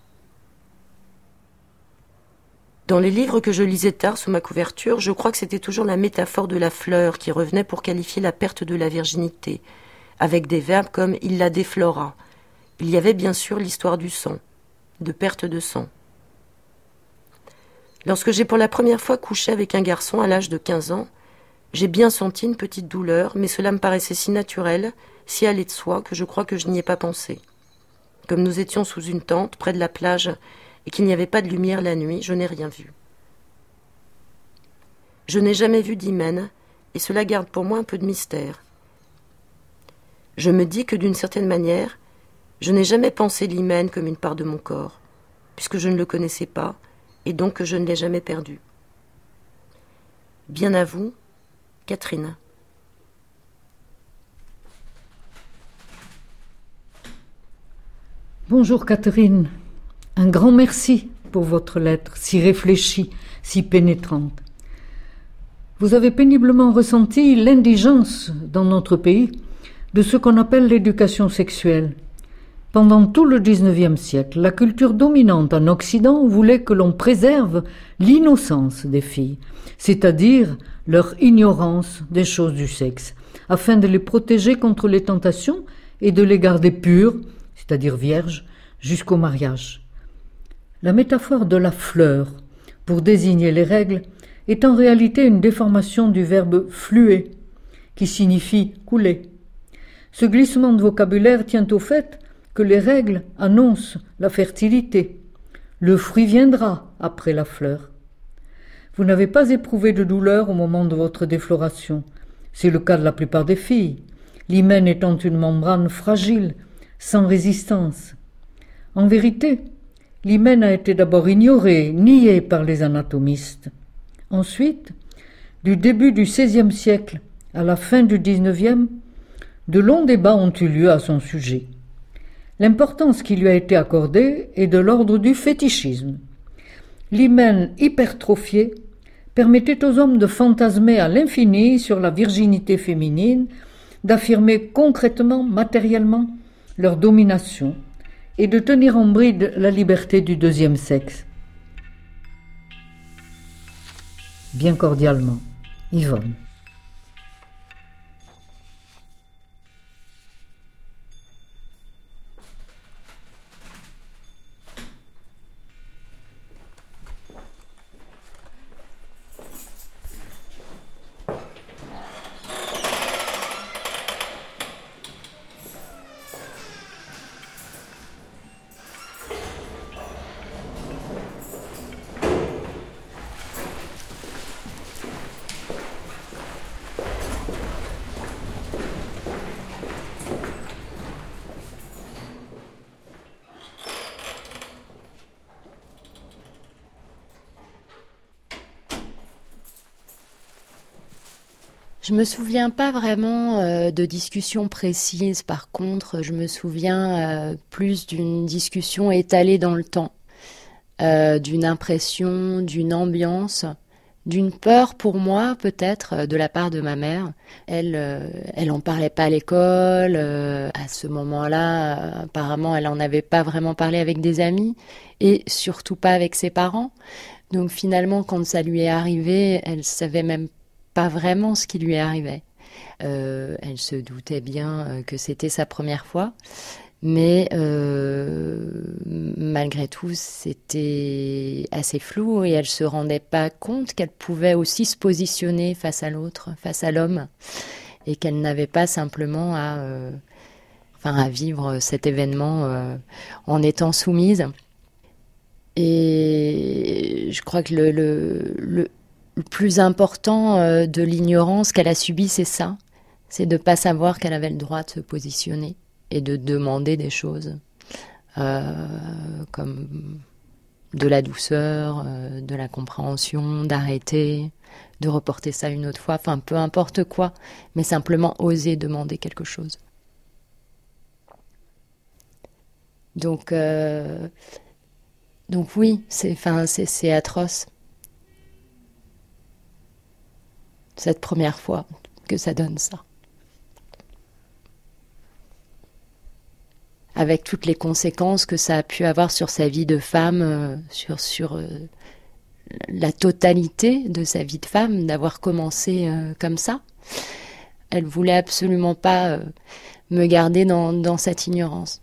Dans les livres que je lisais tard sous ma couverture, je crois que c'était toujours la métaphore de la fleur qui revenait pour qualifier la perte de la virginité, avec des verbes comme « il la déflora ». Il y avait bien sûr l'histoire du sang, de perte de sang. Lorsque j'ai pour la première fois couché avec un garçon à l'âge de quinze ans, j'ai bien senti une petite douleur, mais cela me paraissait si naturel, si allé de soi, que je crois que je n'y ai pas pensé. Comme nous étions sous une tente, près de la plage, et qu'il n'y avait pas de lumière la nuit, je n'ai rien vu. Je n'ai jamais vu d'hymen, et cela garde pour moi un peu de mystère. Je me dis que d'une certaine manière, je n'ai jamais pensé l'hymen comme une part de mon corps, puisque je ne le connaissais pas, et donc que je ne l'ai jamais perdu. Bien à vous, Catherine. Bonjour Catherine. Un grand merci pour votre lettre, si réfléchie, si pénétrante. Vous avez péniblement ressenti l'indigence dans notre pays de ce qu'on appelle l'éducation sexuelle. Pendant tout le dix-neuvième siècle, la culture dominante en Occident voulait que l'on préserve l'innocence des filles, c'est-à-dire leur ignorance des choses du sexe, afin de les protéger contre les tentations et de les garder pures, c'est-à-dire vierges, jusqu'au mariage. La métaphore de la fleur, pour désigner les règles, est en réalité une déformation du verbe fluer, qui signifie couler. Ce glissement de vocabulaire tient au fait que les règles annoncent la fertilité. Le fruit viendra après la fleur. Vous n'avez pas éprouvé de douleur au moment de votre défloration. C'est le cas de la plupart des filles, l'hymen étant une membrane fragile, sans résistance. En vérité, l'hymen a été d'abord ignoré, nié par les anatomistes. Ensuite, du début du seizième siècle à la fin du dix-neuvième, de longs débats ont eu lieu à son sujet. L'importance qui lui a été accordée est de l'ordre du fétichisme. L'hymen hypertrophié permettait aux hommes de fantasmer à l'infini sur la virginité féminine, d'affirmer concrètement, matériellement, leur domination et de tenir en bride la liberté du deuxième sexe. Bien cordialement, Yvonne. Je me souviens pas vraiment euh, de discussions précises. Par contre, je me souviens euh, plus d'une discussion étalée dans le temps, euh, d'une impression, d'une ambiance, d'une peur pour moi peut-être de la part de ma mère. Elle, euh, elle en parlait pas à l'école. Euh, à ce moment-là, euh, apparemment, elle en avait pas vraiment parlé avec des amis et surtout pas avec ses parents. Donc finalement, quand ça lui est arrivé, elle savait même pas vraiment ce qui lui arrivait. Euh, elle se doutait bien que c'était sa première fois, mais euh, malgré tout, c'était assez flou et elle se rendait pas compte qu'elle pouvait aussi se positionner face à l'autre, face à l'homme, et qu'elle n'avait pas simplement à, euh, enfin, à vivre cet événement euh, en étant soumise. Et je crois que le, le, le Le plus important euh, de l'ignorance qu'elle a subie, c'est ça. C'est de ne pas savoir qu'elle avait le droit de se positionner et de demander des choses. Euh, comme de la douceur, euh, de la compréhension, d'arrêter, de reporter ça une autre fois. Enfin, peu importe quoi, mais simplement oser demander quelque chose. Donc, euh, donc oui, c'est, enfin, c'est, c'est atroce. Cette première fois que ça donne ça. Avec toutes les conséquences que ça a pu avoir sur sa vie de femme, euh, sur, sur euh, la totalité de sa vie de femme, d'avoir commencé euh, comme ça. Elle voulait absolument pas euh, me garder dans, dans cette ignorance.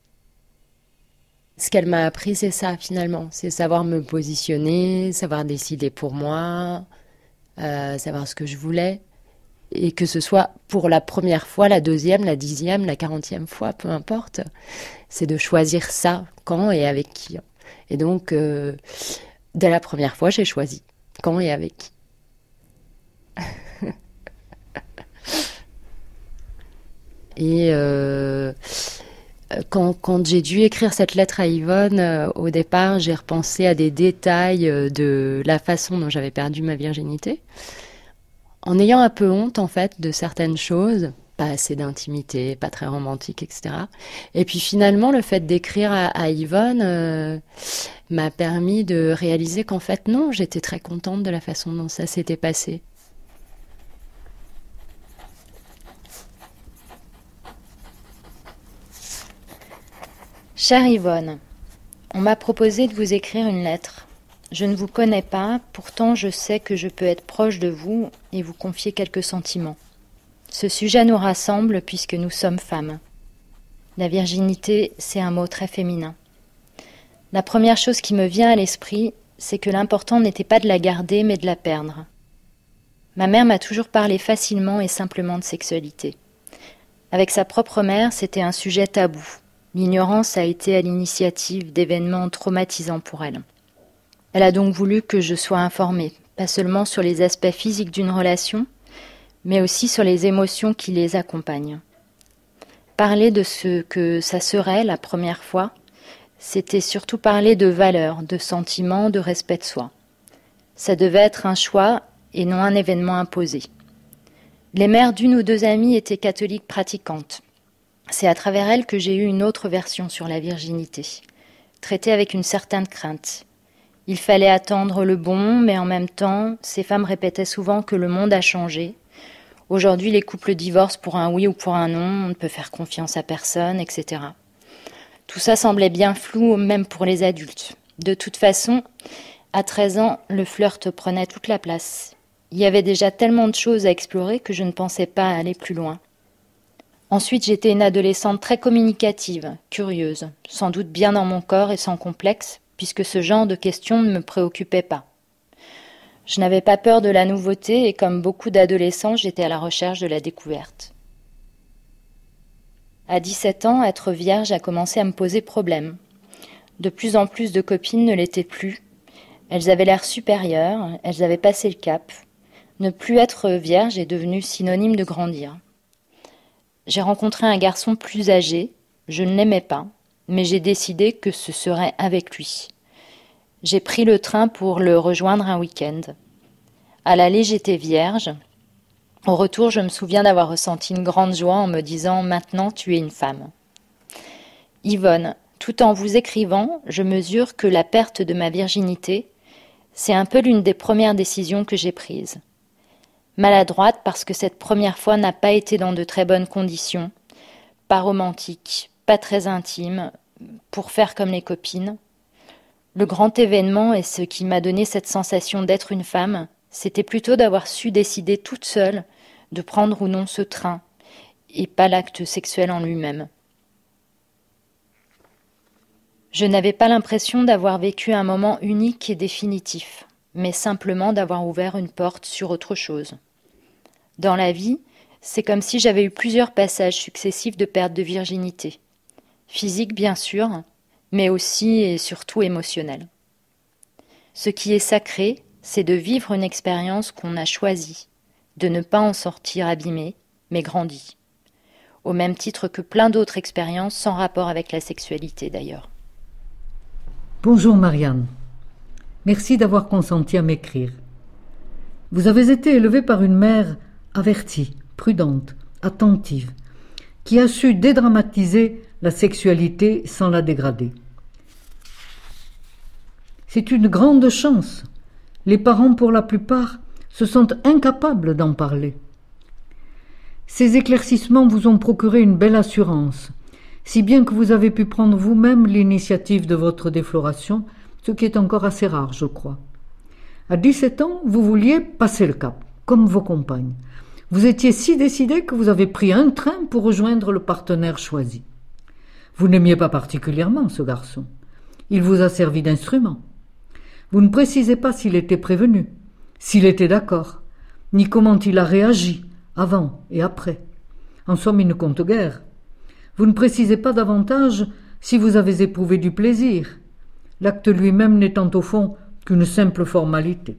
Ce qu'elle m'a appris, c'est ça finalement. C'est savoir me positionner, savoir décider pour moi, Euh, savoir ce que je voulais, et que ce soit pour la première fois, la deuxième, la dixième, la quarantième fois, peu importe, c'est de choisir ça, quand et avec qui. Et donc, euh, dès la première fois, j'ai choisi quand et avec qui. Et euh, quand, quand j'ai dû écrire cette lettre à Yvonne, euh, au départ, j'ai repensé à des détails euh, de la façon dont j'avais perdu ma virginité, en ayant un peu honte, en fait, de certaines choses, pas assez d'intimité, pas très romantique, et cetera. Et puis finalement, le fait d'écrire à, à Yvonne euh, m'a permis de réaliser qu'en fait, non, j'étais très contente de la façon dont ça s'était passé. Chère Yvonne, on m'a proposé de vous écrire une lettre. Je ne vous connais pas, pourtant je sais que je peux être proche de vous et vous confier quelques sentiments. Ce sujet nous rassemble puisque nous sommes femmes. La virginité, c'est un mot très féminin. La première chose qui me vient à l'esprit, c'est que l'important n'était pas de la garder, mais de la perdre. Ma mère m'a toujours parlé facilement et simplement de sexualité. Avec sa propre mère, c'était un sujet tabou. L'ignorance a été à l'initiative d'événements traumatisants pour elle. Elle a donc voulu que je sois informée, pas seulement sur les aspects physiques d'une relation, mais aussi sur les émotions qui les accompagnent. Parler de ce que ça serait la première fois, c'était surtout parler de valeurs, de sentiments, de respect de soi. Ça devait être un choix et non un événement imposé. Les mères d'une ou deux amies étaient catholiques pratiquantes. C'est à travers elles que j'ai eu une autre version sur la virginité, traitée avec une certaine crainte. Il fallait attendre le bon, mais en même temps, ces femmes répétaient souvent que le monde a changé. Aujourd'hui, les couples divorcent pour un oui ou pour un non, on ne peut faire confiance à personne, et cetera. Tout ça semblait bien flou, même pour les adultes. De toute façon, à treize ans, le flirt prenait toute la place. Il y avait déjà tellement de choses à explorer que je ne pensais pas aller plus loin. Ensuite, j'étais une adolescente très communicative, curieuse, sans doute bien dans mon corps et sans complexe, puisque ce genre de questions ne me préoccupait pas. Je n'avais pas peur de la nouveauté et comme beaucoup d'adolescents, j'étais à la recherche de la découverte. À dix-sept ans, être vierge a commencé à me poser problème. De plus en plus de copines ne l'étaient plus. Elles avaient l'air supérieures, elles avaient passé le cap. Ne plus être vierge est devenu synonyme de grandir. J'ai rencontré un garçon plus âgé, je ne l'aimais pas, mais j'ai décidé que ce serait avec lui. J'ai pris le train pour le rejoindre un week-end. À l'aller, j'étais vierge. Au retour, je me souviens d'avoir ressenti une grande joie en me disant « Maintenant, tu es une femme ». Yvonne, tout en vous écrivant, je mesure que la perte de ma virginité, c'est un peu l'une des premières décisions que j'ai prises. Maladroite parce que cette première fois n'a pas été dans de très bonnes conditions, pas romantique, pas très intime, pour faire comme les copines. Le grand événement et ce qui m'a donné cette sensation d'être une femme, c'était plutôt d'avoir su décider toute seule de prendre ou non ce train, et pas l'acte sexuel en lui-même. Je n'avais pas l'impression d'avoir vécu un moment unique et définitif, mais simplement d'avoir ouvert une porte sur autre chose. Dans la vie, c'est comme si j'avais eu plusieurs passages successifs de perte de virginité. Physique, bien sûr, mais aussi et surtout émotionnel. Ce qui est sacré, c'est de vivre une expérience qu'on a choisie, de ne pas en sortir abîmé, mais grandi. Au même titre que plein d'autres expériences sans rapport avec la sexualité d'ailleurs. Bonjour Marianne. Merci d'avoir consenti à m'écrire. Vous avez été élevée par une mère avertie, prudente, attentive, qui a su dédramatiser la sexualité sans la dégrader. C'est une grande chance. Les parents, pour la plupart, se sentent incapables d'en parler. Ces éclaircissements vous ont procuré une belle assurance, si bien que vous avez pu prendre vous-même l'initiative de votre défloration, ce qui est encore assez rare, je crois. À dix-sept ans, vous vouliez passer le cap, comme vos compagnes. Vous étiez si décidé que vous avez pris un train pour rejoindre le partenaire choisi. Vous n'aimiez pas particulièrement ce garçon. Il vous a servi d'instrument. Vous ne précisez pas s'il était prévenu, s'il était d'accord, ni comment il a réagi, avant et après. En somme, il ne compte guère. Vous ne précisez pas davantage si vous avez éprouvé du plaisir, l'acte lui-même n'étant au fond qu'une simple formalité.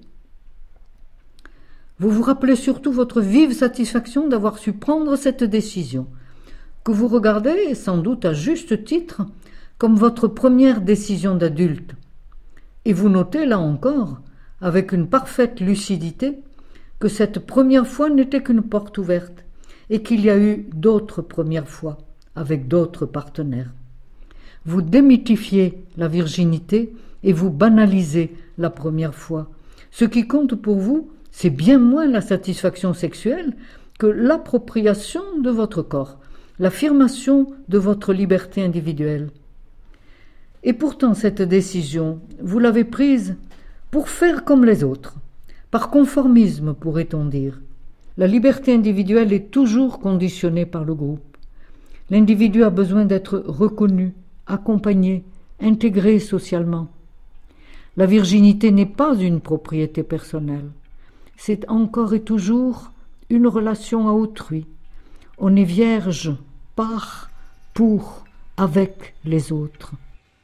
Vous vous rappelez surtout votre vive satisfaction d'avoir su prendre cette décision, que vous regardez, sans doute à juste titre, comme votre première décision d'adulte. Et vous notez, là encore, avec une parfaite lucidité, que cette première fois n'était qu'une porte ouverte, et qu'il y a eu d'autres premières fois, avec d'autres partenaires. Vous démythifiez la virginité et vous banalisez la première fois. Ce qui compte pour vous, c'est bien moins la satisfaction sexuelle que l'appropriation de votre corps, l'affirmation de votre liberté individuelle. Et pourtant, cette décision, vous l'avez prise pour faire comme les autres, par conformisme, pourrait-on dire. La liberté individuelle est toujours conditionnée par le groupe. L'individu a besoin d'être reconnu, accompagné, intégré socialement. La virginité n'est pas une propriété personnelle. C'est encore et toujours une relation à autrui. On est vierge par, pour, avec les autres.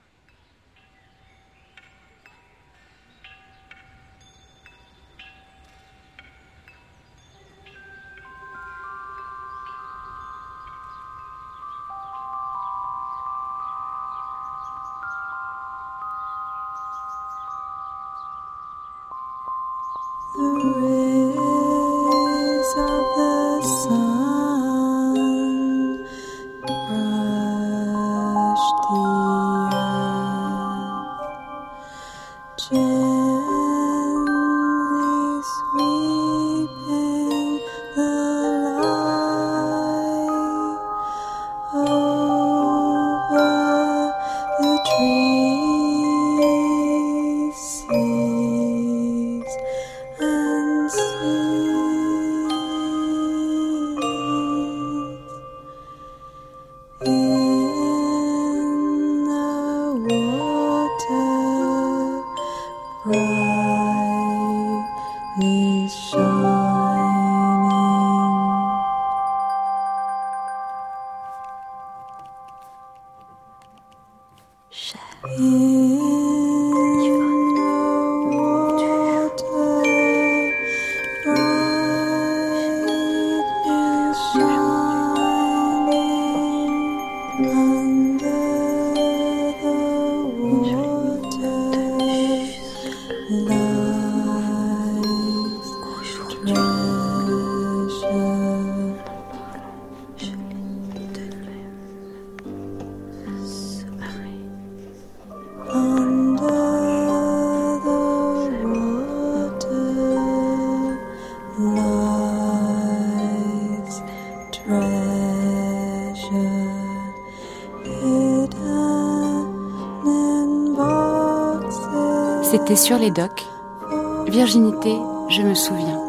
C'était sur les docks. Virginité, je me souviens.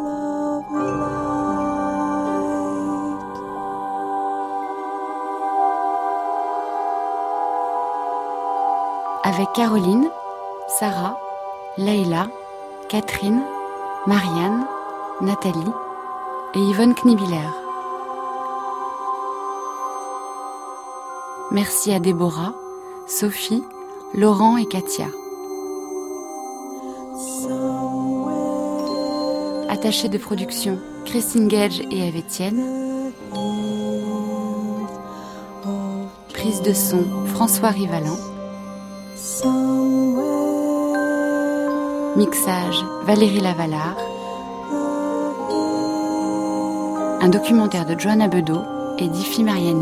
Avec Caroline, Sarah, Leïla, Catherine, Marianne, Nathalie et Yvonne Knibiller. Merci à Déborah, Sophie, Laurent et Katia. Attachée de production, Christine Gage et Eve Etienne. Prise de son, François Rivalan. Mixage, Valérie Lavallard. Un documentaire de Joanna Bedeau et Diffie Mariani.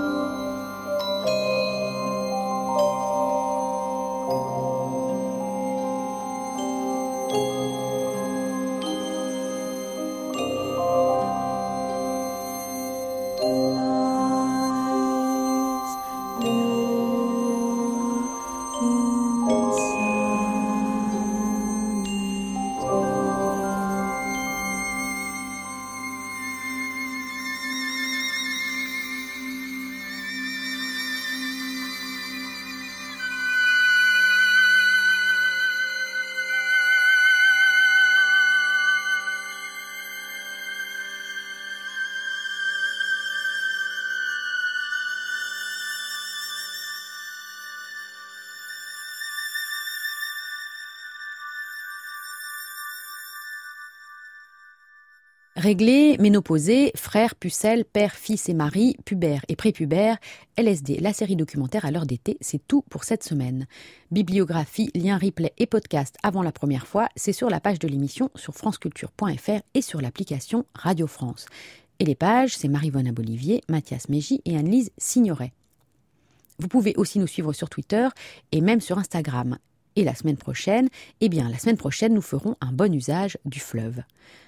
Réglés, ménopausés, frères, pucelles, père, fils et mari, pubères et prépubères, L S D, la série documentaire à l'heure d'été, c'est tout pour cette semaine. Bibliographie, liens, replay et podcast avant la première fois, c'est sur la page de l'émission sur franceculture point f r et sur l'application Radio France. Et les pages, c'est Marie-Vonne Abolivier, Mathias Mégy et Anne-Lise Signoret. Vous pouvez aussi nous suivre sur Twitter et même sur Instagram. Et la semaine prochaine, eh bien la semaine prochaine, nous ferons un bon usage du fleuve.